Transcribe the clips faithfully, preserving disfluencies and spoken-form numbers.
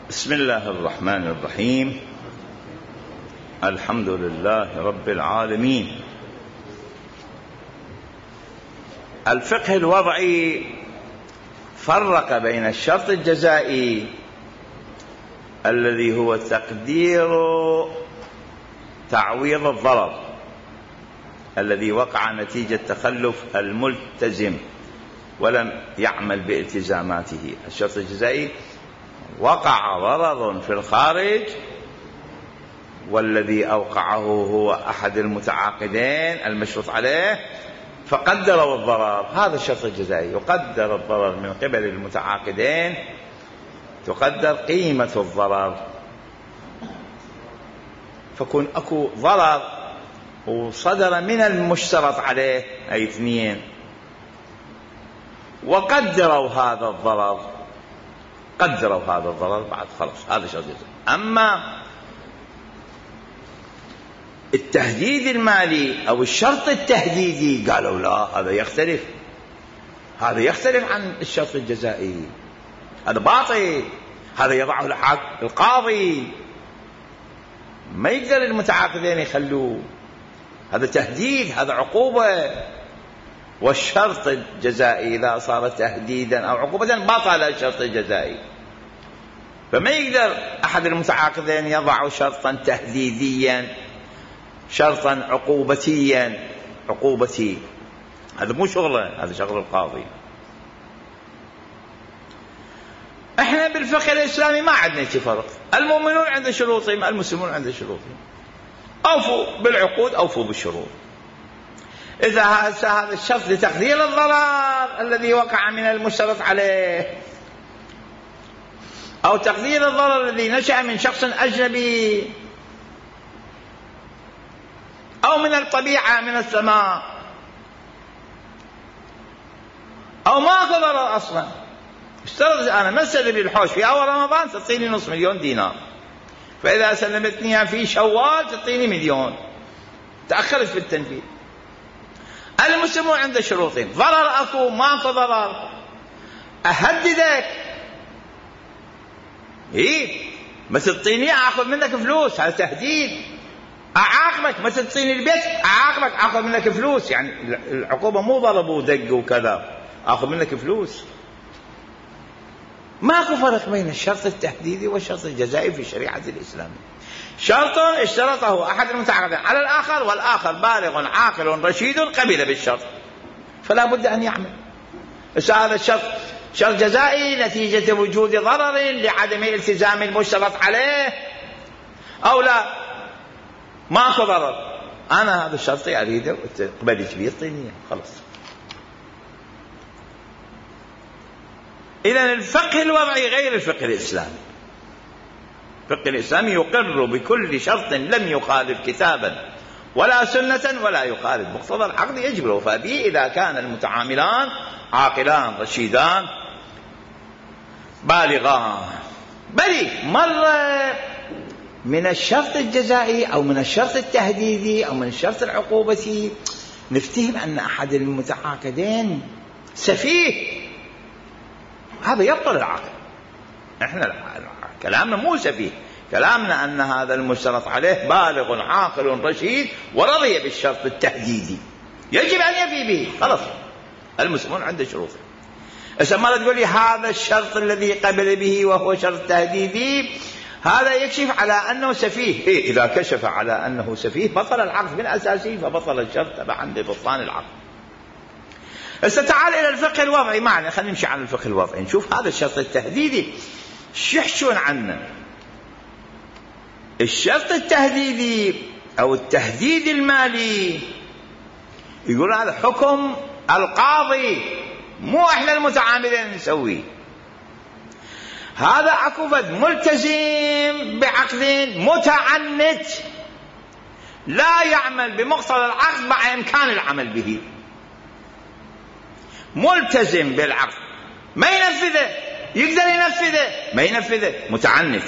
بسم الله الرحمن الرحيم. الحمد لله رب العالمين. الفقه الوضعي فرق بين الشرط الجزائي الذي هو تقدير تعويض الضرر الذي وقع نتيجة تخلف الملتزم ولم يعمل بالتزاماته. الشرط الجزائي وقع ضرر في الخارج والذي أوقعه هو أحد المتعاقدين المشروط عليه فقدروا الضرر. هذا الشرط الجزائي، يقدر الضرر من قبل المتعاقدين، تقدر قيمة الضرر، فكون أكو ضرر وصدر من المشترط عليه أي اثنين وقدروا هذا الضرر، قدروا هذا الضرر بعد خلص، هذا شرط جزائي. أما التهديد المالي أو الشرط التهديدي قالوا لا، هذا يختلف، هذا يختلف عن الشرط الجزائي، هذا باطل، هذا يضعه القاضي، ما يقدر المتعاقدين يخلوه، هذا تهديد، هذا عقوبة. والشرط الجزائي إذا صار تهديدا أو عقوبة بطل الشرط الجزائي، فما يقدر أحد المتعاقدين يضع شرطا تهديديا، شرطا عقوبتيا، عقوبتي، هذا مو شغله، هذا شغل القاضي. احنا بالفقه الإسلامي ما عندنا شي فرق، المؤمنون عند شروطهم، المسلمون عند شروطهم، أوفوا بالعقود أوفوا بالشروط. إذا هذا الشرط لتقدير الضرر الذي وقع من المشترط عليه أو تقدير الضرر الذي نشأ من شخص أجنبي أو من الطبيعة من السماء أو ماكو ضرر أصلا، اشترط أنا ما سلم الحوش في أول رمضان تعطيني نصف مليون دينار، فإذا سلمتني في شوال تعطيني مليون، تأخرت في التنفيذ. المسلمون عند شروطين، ضرر أكو ماكو ضرر، أهددك إيه ما تعطيني أخذ منك فلوس، هذا تهديد. أعاقبك ما تعطيني البيت، أعاقبك أخذ منك فلوس، يعني العقوبة مو ضرب ودق وكذا، أخذ منك فلوس. ماكو فرق بين الشرط التهديدي والشرط الجزائي في الشريعة الإسلامية. شرط اشترطه أحد المتعاقدين على الآخر والآخر بالغ عاقل رشيد قبل بالشرط، فلا بد أن يعمل. هذا الشرط شرط جزائي نتيجة وجود ضرر لعدم التزام المشترط عليه أو لا، ماكو ضرر، أنا هذا الشرط أريده قبلت بيه طينية خلص. إذن الفقه الوضعي غير الفقه الإسلامي. الفقه الإسلامي يقر بكل شرط لم يخالف كتابا ولا سنة ولا يخالف مقتضى العقد يجب الوفاء به إذا كان المتعاملان عاقلان رشيدان بالغان. بل مرة من الشرط الجزائي أو من الشرط التهديدي أو من الشرط العقوبتي نفتهم أن أحد المتعاقدين سفيه، هذا يبطل العقد. احنا كلامنا مو سفيه، كلامنا أن هذا المشترط عليه بالغ عاقل رشيد ورضي بالشرط التهديدي يجب أن يفي به خلاص. المسلمون عنده شروط. إذا ما تقول لي هذا الشرط الذي قبل به وهو شرط تهديدي هذا يكشف على أنه سفيه، إيه إذا كشف على أنه سفيه بطل العقد من أساسه، فبطل الشرط تبعا لبطلان العقد. إذا تعال إلى الفقه الوضعي معنا، خلينا نمشي على الفقه الوضعي نشوف هذا الشرط التهديدي شو يحشون عنه. الشرط التهديدي أو التهديد المالي يقول هذا حكم القاضي، مو إحنا المتعاملين نسويه. هذا أكو فد ملتزم بعقد متعنت لا يعمل بمقتضى العقد مع إمكان العمل به، ملتزم بالعقد ما ينفذه، يقدر ينفذه ما ينفذه، متعنت.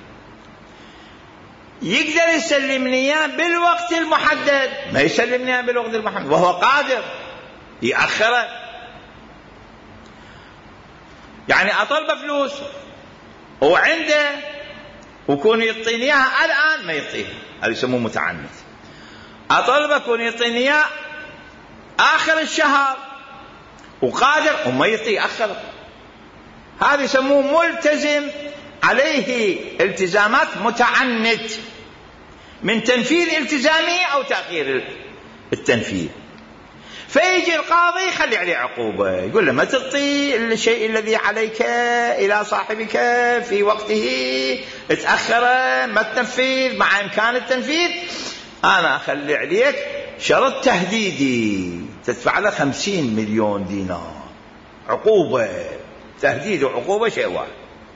يقدر يسلمني اياه بالوقت المحدد ما يسلمني اياه بالوقت المحدد، وهو قادر يأخره. يعني أطلب فلوس وعنده وكون يعطيني اياها الان ما يعطيها، هذا يسموه متعنت. اطلبك كون يعطيني اياها اخر الشهر وقادر وما يعطي اخر، هذا يسموه ملتزم عليه التزامات متعنت من تنفيذ التزامه او تاخير التنفيذ. فيجي القاضي يخلي عليه عقوبة، يقول له ما تعطي الشيء الذي عليك إلى صاحبك في وقته، اتأخر، ما تنفذ مع إمكان التنفيذ، أنا أخلي عليك شرط تهديدي تدفع له خمسين مليون دينار عقوبة. تهديد وعقوبة شيء واحد.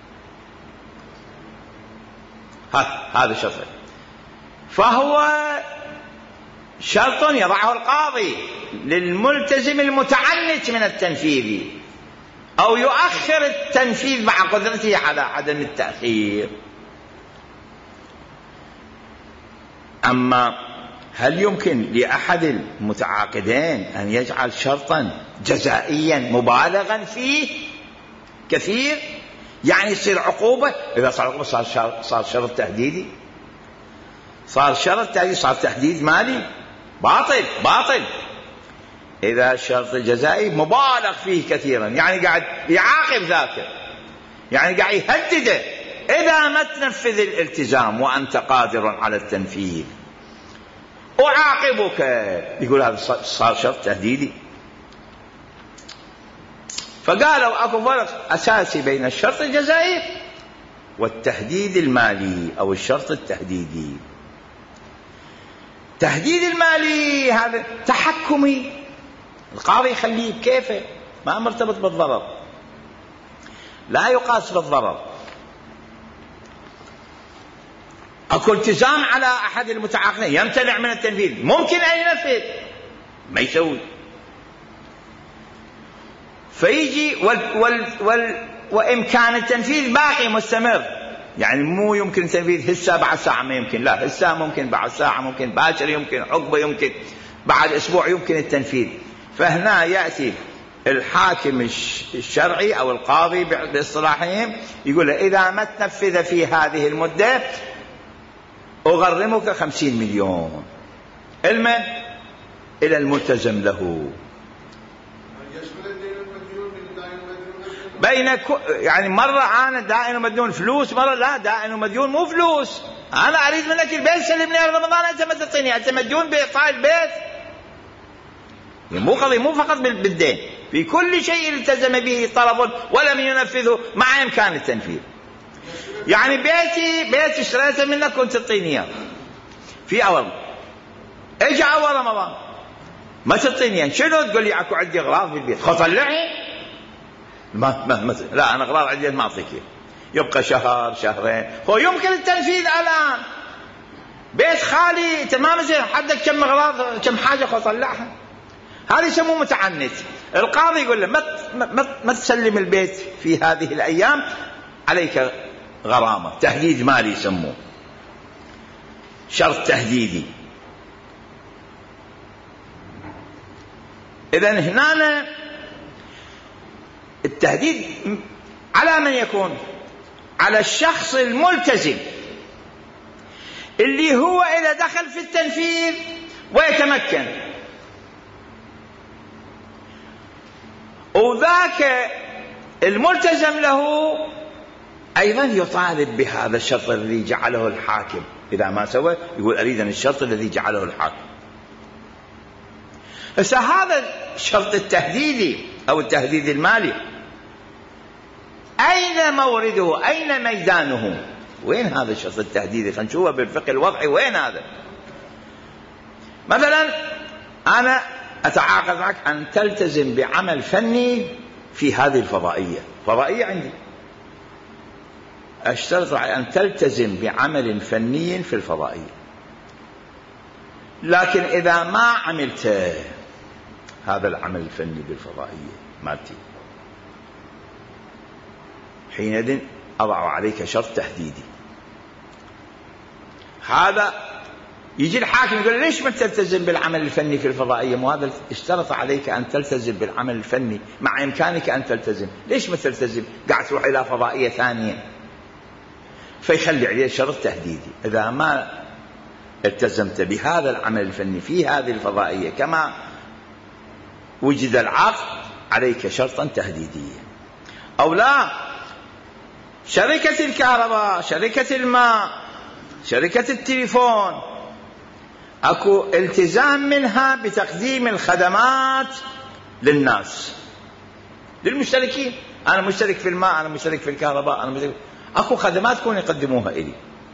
هذا شرط، فهو شرط يضعه القاضي للملتزم المتعنت من التنفيذ، أو يؤخر التنفيذ مع قدرته على عدم التأخير. أما هل يمكن لأحد المتعاقدين أن يجعل شرطا جزائيا مبالغا فيه كثير، يعني يصير عقوبة؟ إذا صار عقوبة صار, صار شرط تهديدي، صار شرط تهديدي، صار تهديد مالي، باطل باطل. إذا الشرط الجزائي مبالغ فيه كثيرا، يعني قاعد يعاقب ذاك، يعني قاعد يهدده إذا ما تنفذ الالتزام وأنت قادر على التنفيذ أعاقبك، يقول هذا صار شرط تهديدي. فقالوا أكو فرق أساسي بين الشرط الجزائي والتهديد المالي أو الشرط التهديدي. تهديد المالي هذا تحكمي، القاضي يخليه بكيفه، ما مرتبط بالضرر، لا يقاس بالضرر. أكو التزام على أحد المتعاقدين يمتنع من التنفيذ، ممكن أن ينفذ ما يسوي، فيجي وال وال وال وإمكان التنفيذ باقي مستمر، يعني مو يمكن التنفيذ هسه بعد ساعة ما يمكن، لا هسه ممكن، بعد ساعة ممكن، باكر يمكن، عقبة يمكن، بعد أسبوع يمكن التنفيذ. فهنا يأتي الحاكم الشرعي أو القاضي باصطلاحهم يقول إذا ما تنفذ في هذه المدة أغرمك خمسين مليون. المن إلى الملتزم له بين يعني مرة أنا دائن ومديون فلوس، مرة لا دائن ومديون مو فلوس، أنا أريد منك البيت سلمني رمضان أنت ما تعطيني، أنت مديون بإعطاء البيت. مو قضية مو فقط بالدين، في كل شيء التزم به طلب ولم ينفذه مع إمكان التنفيذ. يعني بيتي بيت اشتريته منك كنت تعطيني إياه في أول، إجا أول رمضان ما تعطيني، شنو تقول لي أكو عندي أغراض في البيت، خو طلعي ما ما ما لا أنا أغراض عندي ما أعطيك، يبقى شهر شهرين، هو يمكن التنفيذ الآن، بيت خالي تمام زين، حدك كم أغراض كم حاجة خو طلعها، هذا يسموه متعنت. القاضي يقول له ما ما ما تسلم البيت في هذه الأيام، عليك غرامة، تهديد مالي يسموه، شرط تهديدي. إذن هنا التهديد على من يكون؟ على الشخص الملتزم اللي هو إذا دخل في التنفيذ ويتمكن، وذاك الملتزم له أيضا يطالب بهذا الشرط الذي جعله الحاكم، إذا ما سوى يقول أريد أن الشرط الذي جعله الحاكم. فهذا الشرط التهديدي أو التهديد المالي أين مورده؟ أين ميدانه؟ وين هذا الشرط التهديدي؟ خلينا نشوفه بالفقه الوضعي وين هذا. مثلا أنا أتعاقد معك أن تلتزم بعمل فني في هذه الفضائية، فضائية عندي، أشترط أن تلتزم بعمل فني في الفضائية، لكن إذا ما عملت هذا العمل الفني بالفضائية مالتي، حينئذ أضع عليك شرط تهديدي. هذا يجي الحاكم يقول ليش ما تلتزم بالعمل الفني في الفضائية؟ مو هذا اشترط عليك أن تلتزم بالعمل الفني مع إمكانك أن تلتزم، ليش ما تلتزم؟ قاعد تروح إلى فضائية ثانية. فيخلي عليه شرط تهديدي. إذا ما التزمت بهذا العمل الفني في هذه الفضائية كما وجد العقد عليك شرطا تهديديا. أو لا، شركة الكهرباء، شركة الماء، شركة التليفون، أكو التزام منها بتقديم الخدمات للناس، للمشتركين. أنا مشترك في الماء، أنا مشترك في الكهرباء، أنا مشترك، أكو خدمات كون يقدموها إلي،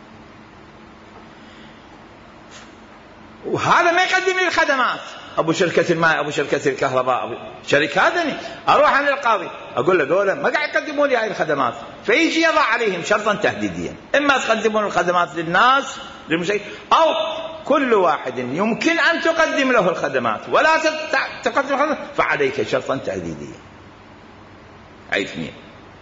وهذا ما يقدم لي الخدمات. أبو شركة الماء، أبو شركة الكهرباء، أبو شركاتني، أروح عند القاضي أقول له دولة ما قاعد يقدموا لي هاي الخدمات، فيجي يضع عليهم شرطا تهديديا، إما تقدمون الخدمات للناس للمشترك، أو كل واحد يمكن أن تقدم له الخدمات ولا تقدم الخدمات فعليك شرطا تهديديا. أي اثنين.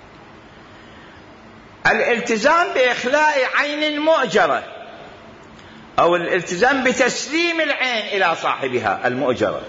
الالتزام بإخلاء عين المؤجرة، أو الالتزام بتسليم العين إلى صاحبها المؤجرة،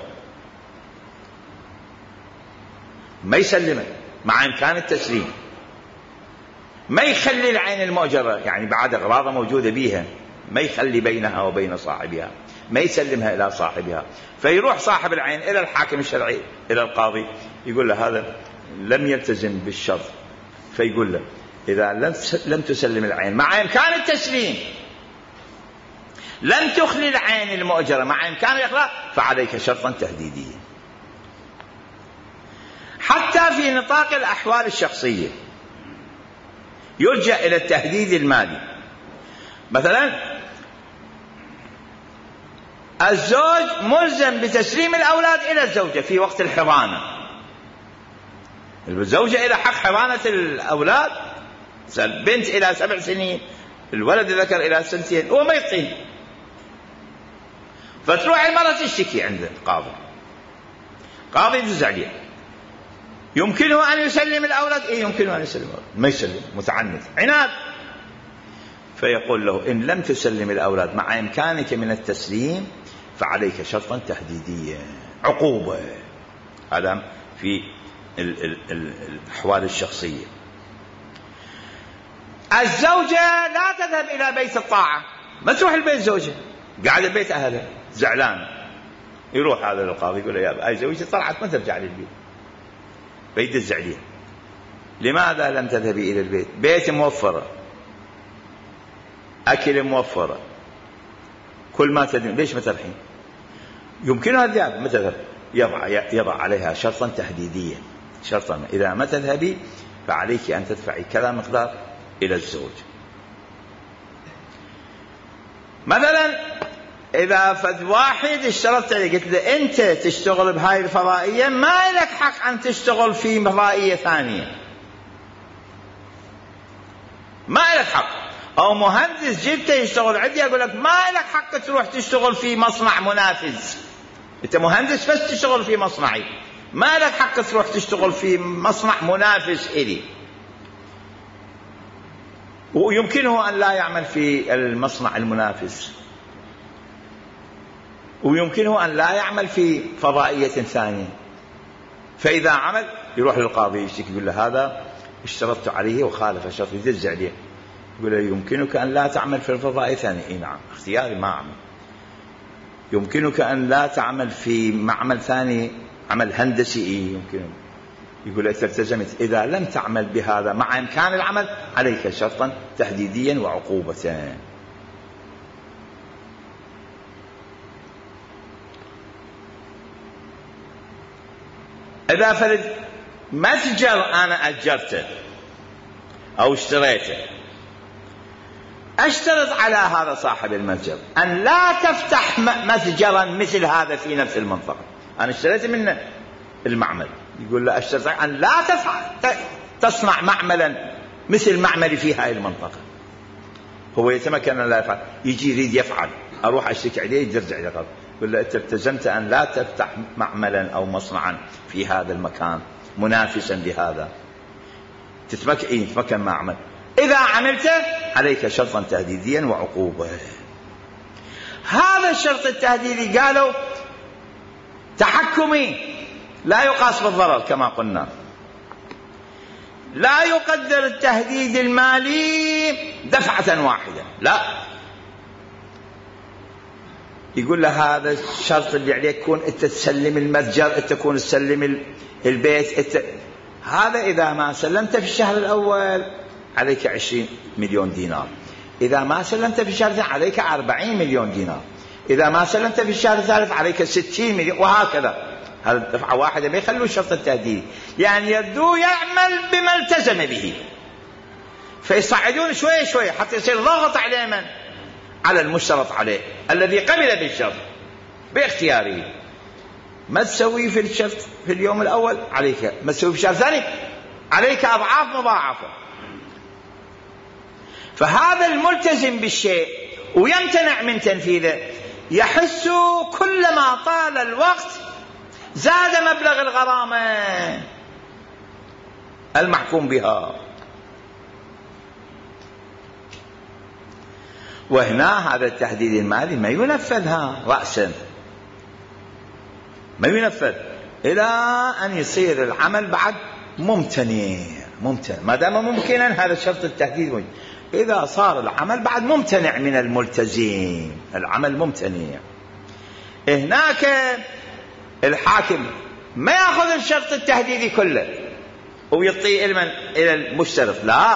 ما يسلمها مع إمكان التسليم، ما يخلي العين المؤجرة يعني بعد أغراض موجودة بيها، ما يخلي بينها وبين صاحبها، ما يسلمها إلى صاحبها. فيروح صاحب العين إلى الحاكم الشرعي، إلى القاضي، يقول له هذا لم يلتزم بالشرط، فيقول له إذا لم تسلم العين مع إمكان التسليم، لم تخلي العين المؤجرة مع إمكان الإخلاء، فعليك شرطا تهديديا. حتى في نطاق الأحوال الشخصية يلجأ إلى التهديد المالي. مثلا الزوج ملزم بتسليم الأولاد إلى الزوجة في وقت الحضانة، الزوجة إلى حق حضانة الأولاد، البنت إلى سبع سنين، الولد الذكر إلى سنتين، هو ما يطين، فتروح المرأة تشتكي عند القاضي، قاضي يجوز عليه، يمكنه أن يسلم الأولاد؟ إيه يمكنه أن يسلم الأولاد، ما يسلم، متعنت عناد، فيقول له إن لم تسلم الأولاد مع إمكانك من التسليم فعليك شرطا تهديديا، عقوبة. هذا في ال ال ال الأحوال الشخصية. الزوجة لا تذهب إلى بيت الطاعة، ما تروح البيت زوجة، قاعدة بيت أهلها زعلان، يروح هذا القاضي يقول له يا أي زوجتي طلعت ما ترجع للبيت، بيدز عليها، لماذا لم تذهبي إلى البيت؟ بيت موفرة، أكل موفرة، كل ما تدين، ليش ما ترحين؟ يمكنها الذهاب، ما تذهب، يضع, يضع عليها شرطا تهديديا، شرطا إذا ما تذهبي فعليك أن تدفعي كذا مقدار إلى الزوج. مثلا إذا فد واحد اشترطت عليه، قلت له أنت تشتغل بهاي الفضائية، ما لك حق أن تشتغل في فضائية ثانية، ما لك حق. أو مهندس جبته يشتغل عندي، أقول لك ما لك حق تروح تشتغل في مصنع منافس، أنت مهندس بس تشتغل في مصنعي، ما لك حق تروح تشتغل في مصنع منافس إلي. ويمكنه أن لا يعمل في المصنع المنافس، ويمكنه أن لا يعمل في فضائية ثانية، فإذا عمل يروح للقاضي يشتكي، يقول له هذا اشترطت عليه وخالف الشرط، يدز عليه، يقول له يمكنك أن لا تعمل في الفضائية ثانية، إيه نعم اختياري ما أعمل. يمكنك أن لا تعمل في معمل ثاني، عمل هندسي، إيه يمكنك. يقول له التزمت إذا لم تعمل بهذا مع إمكان العمل عليك شرطا تهديديا وعقوبة. إذا فرد متجر أنا أجرته أو اشتريته، أشترط على هذا صاحب المتجر أن لا تفتح متجرا مثل هذا في نفس المنطقة. أنا اشتريت منه المعمل، يقول له أشترط أن لا تصنع معملا مثل معملي في هذه المنطقة. هو يتمكن أن لا يفعل، يجي يريد يفعل، أروح أشتكي عليه، يرجع إلى قبل، يقول له أنت التزمت أن لا تفتح معملا أو مصنعا في هذا المكان منافسا لهذا، تتمكن إيه تتمكن ما أعمل، إذا عملته عليك شرطا تهديديا وعقوبة. هذا الشرط التهديدي قالوا تحكمي، لا يقاس بالضرر كما قلنا، لا يقدر التهديد المالي دفعة واحدة، لا، يقول له هذا الشرط اللي عليك يكون أنت تسلم المتجر، أنت تكون تسلم البيت، أنت هذا إذا ما سلمت في الشهر الأول عليك عشرين مليون دينار، إذا ما سلمت في الشهر الثاني عليك أربعين مليون دينار، إذا ما سلمت في الشهر الثالث عليك ستين مليون، وهكذا. هذا دفعة واحدة ما يخلوا الشرط التهديدي، يعني يبدو يعمل بما التزم به، فيصعدون شوي شوي حتى يصير ضغط عليه من؟ على المشترط عليه الذي قبل بالشرط باختياره. ما تسوي في الشرط في اليوم الأول عليك، ما تسوي في الشهر الثاني عليك أضعاف مضاعفة. فهذا الملتزم بالشيء ويمتنع من تنفيذه يحس كلما طال الوقت زاد مبلغ الغرامة المحكوم بها. وهنا هذا التحديد المالي ما ينفذها رأسا، ما ينفذ إلى أن يصير العمل بعد ممتنع. ممتنع ما دام ممكنا هذا شرط التحديد. إذا صار العمل بعد ممتنع من الملتزم، العمل ممتنع، هناك الحاكم ما يأخذ الشرط التهديدي كله ويعطيه إلى المشترط، لا،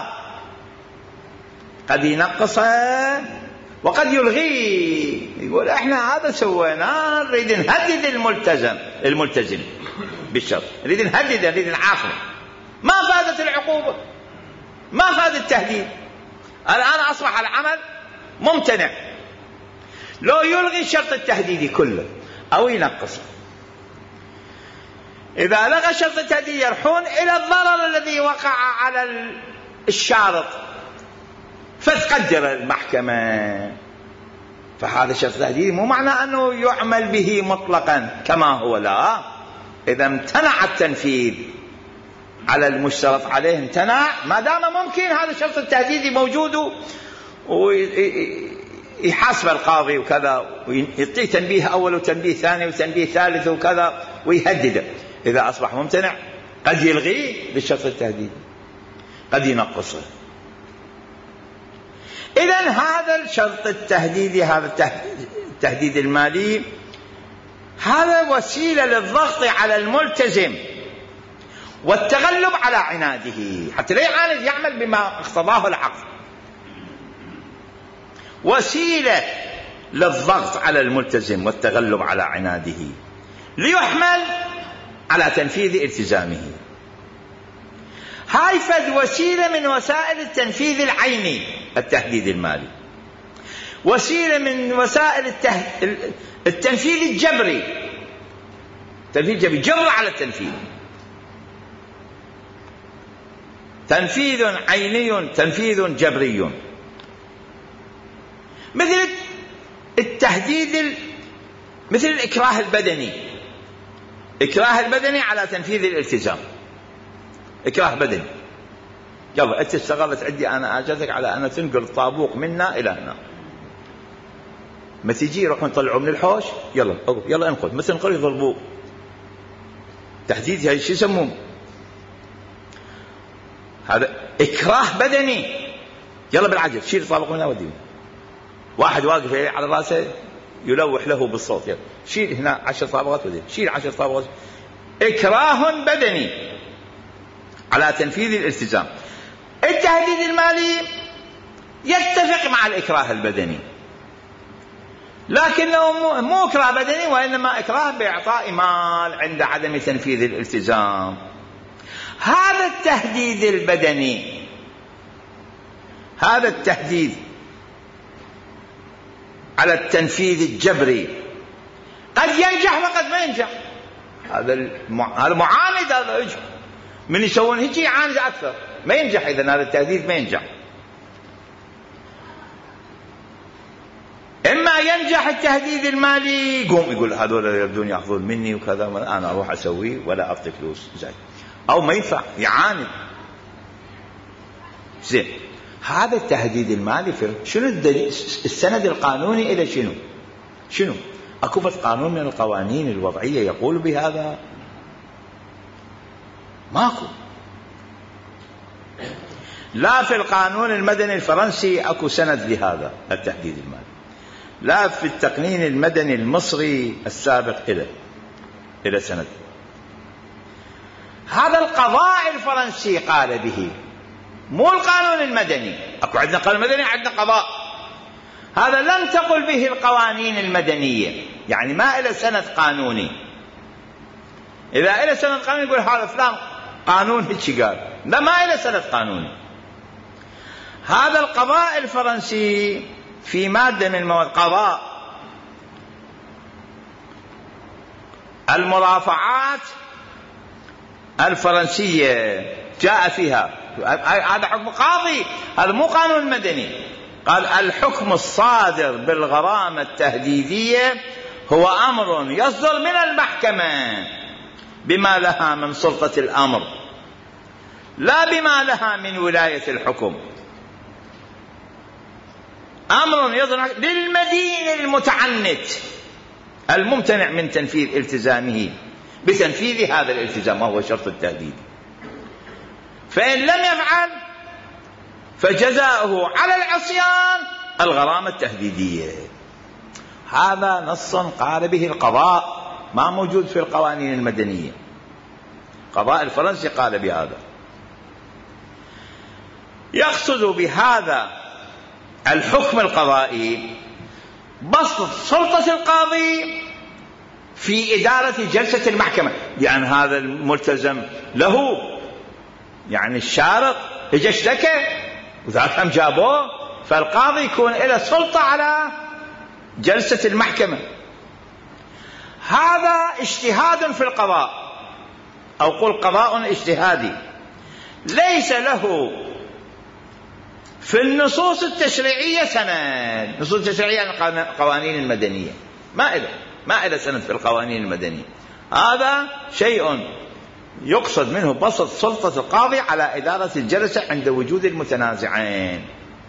قد ينقصه وقد يلغيه، يقول احنا هذا سوينا نريد نهدد الملتزم الملتزم بالشرط، نريد نهدد، نريد نعاقبه، ما فادت العقوبة، ما فاد التهديد، الآن أصبح العمل ممتنع. لو يلغي الشرط التهديدي كله أو ينقصه، إذا لغى الشرط التهديدي يرحون إلى الضرر الذي وقع على الشارط، فتقدر المحكمة. فهذا الشرط التهديدي مو معنى أنه يعمل به مطلقا كما هو، لا، إذا امتنع التنفيذ على المشترط عليه امتنع، ما دام ممكن هذا الشرط التهديدي موجود ويحاسب القاضي وكذا ويعطيه تنبيه أول وتنبيه ثاني وتنبيه ثالث وكذا ويهدده. إذا أصبح ممتنع قد يلغيه بالشرط التهديدي، قد ينقصه. إذن هذا الشرط التهديدي، هذا التهديد المالي، هذا وسيلة للضغط على الملتزم والتغلب على عناده حتى لا يعاند، يعمل بما اقتضاه العقل. وسيلة للضغط على الملتزم والتغلب على عناده ليحمل على تنفيذ التزامه. هاي فد وسيلة من وسائل التنفيذ العيني، التهديد المالي، وسيلة من وسائل التنفيذ الجبري، تنفيذ جبري، جبر على التنفيذ، تنفيذ عيني، تنفيذ جبري. مثل التهديد، مثل الإكراه البدني، إكراه البدني على تنفيذ الالتزام، إكراه بدني، يلا أنت اشتغلت عندي أنا أجازك على أن تنقل الطابوق منا إلى هنا، ما تجي يروحون يطلعوا من الحوش، يلا يلا انقل، مثل انقل يضربوه، تهديد. هاي شو يسمون؟ هذا إكراه بدني، يلا بالعجل شيل الطابق من هنا وديه. واحد واقف على راسه يلوح له بالصوت، يلا شيل هنا عشر طابقات وديه، شيل عشر طابقات. إكراه بدني على تنفيذ الالتزام. التهديد المالي يتفق مع الإكراه البدني، لكنه مو إكراه بدني وإنما إكراه بإعطاء مال عند عدم تنفيذ الالتزام. هذا التهديد البدني، هذا التهديد على التنفيذ الجبري قد ينجح وقد ما ينجح. هذا المعاند، هذا يجب من يسوون هيك يعاند أكثر، ما ينجح. إذن هذا التهديد ما ينجح. إما ينجح التهديد المالي، يقوم يقول هذول يبدون يأخذون مني وكذا، أنا أروح أسوي ولا أعطي فلوس، زين. أو ما ينفع يعاند، زين. هذا التهديد المالي في شنو الدليل؟ السند القانوني إلى شنو؟ شنو؟ أكو قانون من القوانين الوضعية يقول لا في القانون المدني الفرنسي اكو سند لهذا التحديد المالي، لا في التقنين المدني المصري السابق إلى إلى سند. هذا القضاء الفرنسي قال به، مو القانون المدني. اكو عندنا قانون مدني، عندنا قضاء. هذا لم تقل به القوانين المدنية، يعني ما إلى سند قانوني. إذا إلى سند قانوني يقول هذا فلان قانون هيك قال، لا ما إلى سند قانوني. هذا القضاء الفرنسي في مادة من المواد، قضاء المرافعات الفرنسية، جاء فيها هذا حكم قاضي، هذا مو قانون مدني. قال الحكم الصادر بالغرامة التهديدية هو أمر يصدر من المحكمة بما لها من سلطة الأمر، لا بما لها من ولاية الحكم. أمر يصدر للمدين المتعنت الممتنع من تنفيذ التزامه بتنفيذ هذا الالتزام، وهو شرط التهديد. فإن لم يفعل فجزاؤه على العصيان الغرامة التهديدية. هذا نص قال به القضاء، ما موجود في القوانين المدنية. القضاء الفرنسي قال بهذا. يقصد بهذا الحكم القضائي بسط سلطة القاضي في إدارة جلسة المحكمة، يعني هذا الملتزم له، يعني الشارط اجى اشتكى وذاك هم جابوه، فالقاضي يكون له سلطة على جلسة المحكمة. هذا اجتهاد في القضاء، أو قل قضاء اجتهادي، ليس له في النصوص التشريعية سند. النصوص التشريعية القوانين المدنية ما إله ما إله سند في القوانين المدنية. هذا شيء يقصد منه بسط سلطة القاضي على إدارة الجلسة عند وجود المتنازعين.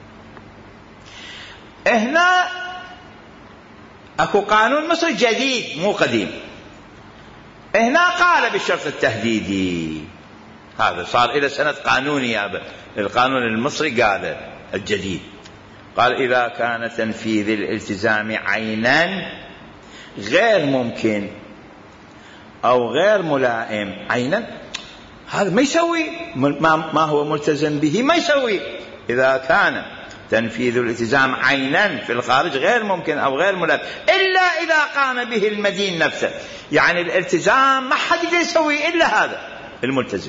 هنا أكو قانون مصري جديد مو قديم، هنا قال بالشرط التهديدي، هذا صار إلى سند قانوني. القانون المصري قال الجديد، قال إذا كان تنفيذ الالتزام عينا غير ممكن أو غير ملائم. عينا هذا ما يسوي، ما هو ملتزم به ما يسوي. إذا كان تنفيذ الالتزام عينا في الخارج غير ممكن أو غير ملائم إلا إذا قام به المدين نفسه، يعني الالتزام ما حد يقدر يسوي إلا هذا الملتزم.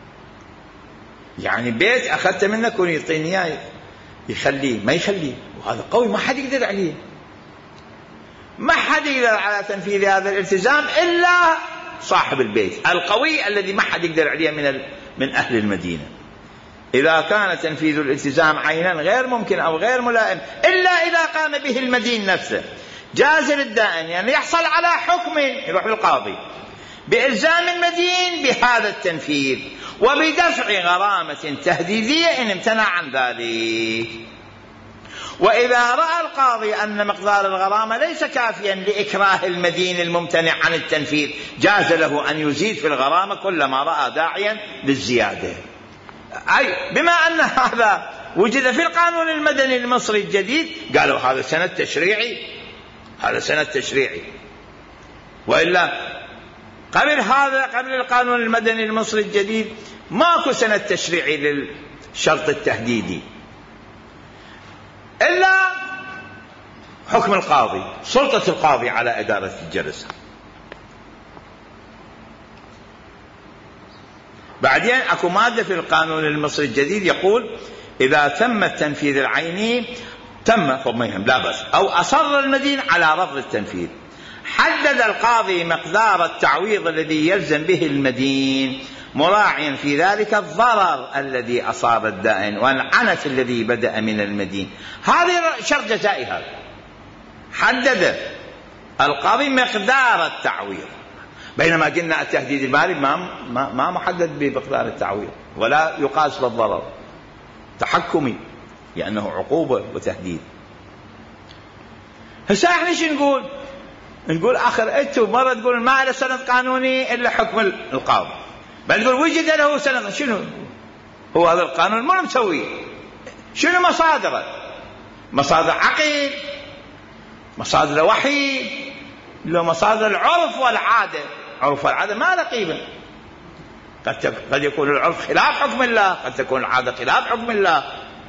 يعني بيت أخذت منك ويعطيني إياه يخليه ما يخليه، وهذا قوي ما حد يقدر عليه، ما حد يقدر على تنفيذ هذا الالتزام إلا صاحب البيت القوي الذي ما حد يقدر عليه من من أهل المدينة. إذا كان تنفيذ الالتزام عينا غير ممكن أو غير ملائم إلا إذا قام به المدين نفسه، جاز للدائن يعني يحصل على حكم يروح للقاضي بإلزام المدين بهذا التنفيذ وبدفع غرامة تهديدية إن امتنع عن ذلك. وإذا رأى القاضي أن مقدار الغرامة ليس كافيا لإكراه المدين الممتنع عن التنفيذ، جاز له أن يزيد في الغرامة كلما رأى داعيا للزيادة. أي بما أن هذا وجد في القانون المدني المصري الجديد قالوا هذا سند تشريعي، هذا سند تشريعي. وإلا قبل هذا قبل القانون المدني المصري الجديد ماكو سند تشريعي للشرط التهديدي إلا حكم القاضي، سلطة القاضي على إدارة الجلسة. بعدين أكو مادة في القانون المصري الجديد يقول إذا تم التنفيذ العيني تم فما يهم لا بس أو أصر المدين على رفض التنفيذ، حدد القاضي مقدار التعويض الذي يلزم به المدين مراعيا في ذلك الضرر الذي أصاب الدائن والعنت الذي بدأ من المدين. هذه شرط جزائي، هذا حدد القاضي مقدار التعويض، بينما قلنا التهديد المالي ما ما محدد بمقدار التعويض ولا يقاس بالضرر، تحكمي لأنه عقوبة وتهديد. هسه احنا شو نقول؟ نقول آخر أنتوا مرة تقول ما له سند قانوني إلا حكم القاضي، بعد تقول وجد له سند. شنو هو هذا القانون ما مسويه. شنو مصادره؟ مصادر عقل، مصادر وحي، لو مصادر العرف والعادة. عرف والعادة ما له قيمة. قد يكون العرف خلاف حكم الله، قد تكون العادة خلاف حكم الله.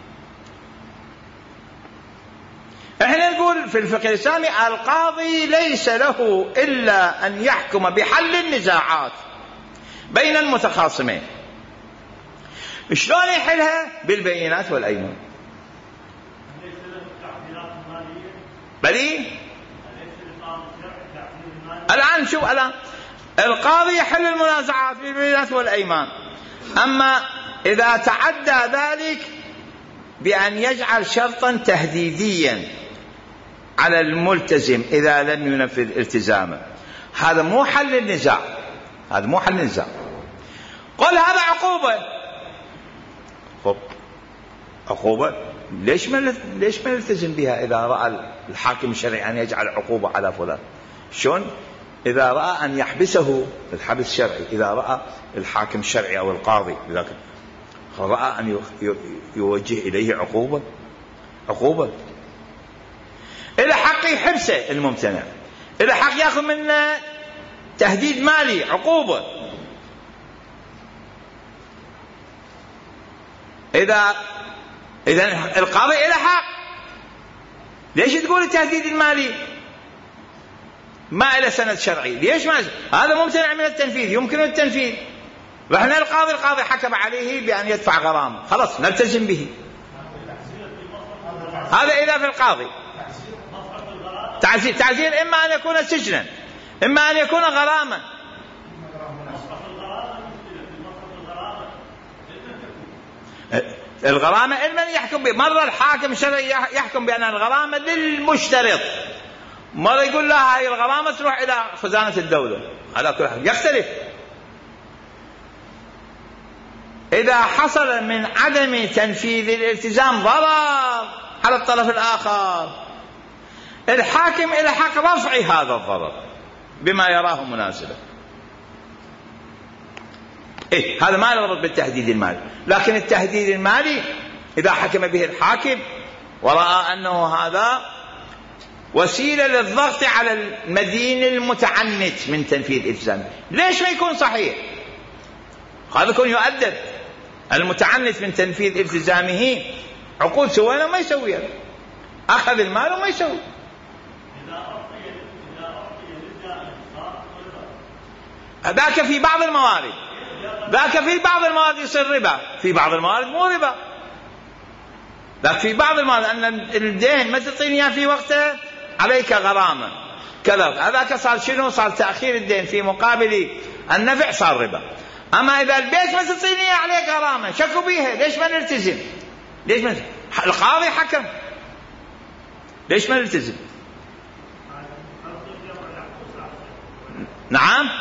احنا نقول في الفقه الإسلامي القاضي ليس له إلا أن يحكم بحل النزاعات بين المتخاصمين. شلون يحلها؟ بالبينات والأيمان. بلي الآن شو الآن القاضي يحل المنازعات بالبينات والأيمان. أما إذا تعدى ذلك بأن يجعل شرطا تهديديا على الملتزم إذا لم ينفذ التزامه، هذا مو حل النزاع، هذا مو حل النزاع. قل هذا عقوبة. خب عقوبة ليش ما ليش ما نلتزم بها إذا رأى الحاكم الشرعي أن يجعل عقوبة على فلان؟ شلون إذا رأى أن يحبسه الحبس الشرعي، إذا رأى الحاكم الشرعي أو القاضي إذا رأى أن يوجه إليه عقوبة، عقوبة إلى حق يحبسه الممتنع، إلى حق يأخذ منه تهديد مالي، عقوبة. إذا إذا القاضي إلى حق، ليش تقول التهديد المالي ما إلى سند شرعي؟ ليش ما هذا ممتنع من التنفيذ، يمكن التنفيذ. رحنا القاضي القاضي حكم عليه بأن يدفع غرامة، خلاص نلتزم به. هذا إذا في القاضي تعزير. تعزير إما أن يكون سجنا، إما أن يكون غرامة. الغرامة من يحكم به؟ مرة الحاكم الشرعي يحكم بأن الغرامة للمشترط، مرة يقول لها هاي الغرامة تروح إلى خزانة الدولة. على كل حال يختلف. إذا حصل من عدم تنفيذ الالتزام ضرر على الطرف الآخر، الحاكم إلى حق رفع هذا الضرر بما يراه مناسبا. إيه هذا ما يربط بالتهديد المالي. لكن التهديد المالي إذا حكم به الحاكم ورأى أنه هذا وسيلة للضغط على المدين المتعنت من تنفيذ التزامه، ليش ما يكون صحيح؟ هذا يكون يؤدب المتعنت من تنفيذ التزامه. عقود سوينا ما يسويها، أخذ المال وما يسوي. ذاك في بعض الموارد، ذاك في بعض الموارد يصير ربا، في بعض الموارد مو ربا. ذاك في بعض الموارد أن الدين ما تعطيني في وقته عليك غرامة كذا، هذاك صار شنو؟ صار تأخير الدين في مقابل النفع، صار ربا. أما إذا البيت ما تعطيني عليك غرامة شكوا بيها، ليش ما نلتزم؟ ليش ما القاضي حكم، ليش ما نلتزم؟ نعم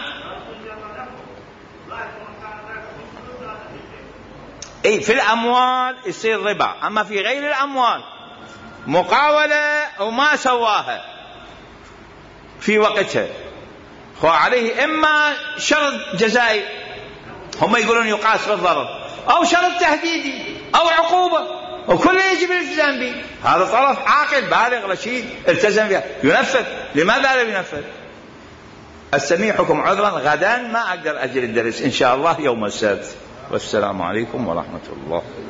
اي في الاموال يصير ربا، اما في غير الاموال مقاولة وما سواها في وقتها هو عليه اما شرط جزائي، هم يقولون يقاس بالضرر، او شرط تهديدي او عقوبة، وكله يجب الالتزام به. هذا طرف عاقل بالغ رشيد التزم بها ينفذ. لماذا لا ينفذ؟ أستميحكم عذرا، غدا ما أقدر أجل الدرس إن شاء الله يوم السبت. والسلام عليكم ورحمة الله.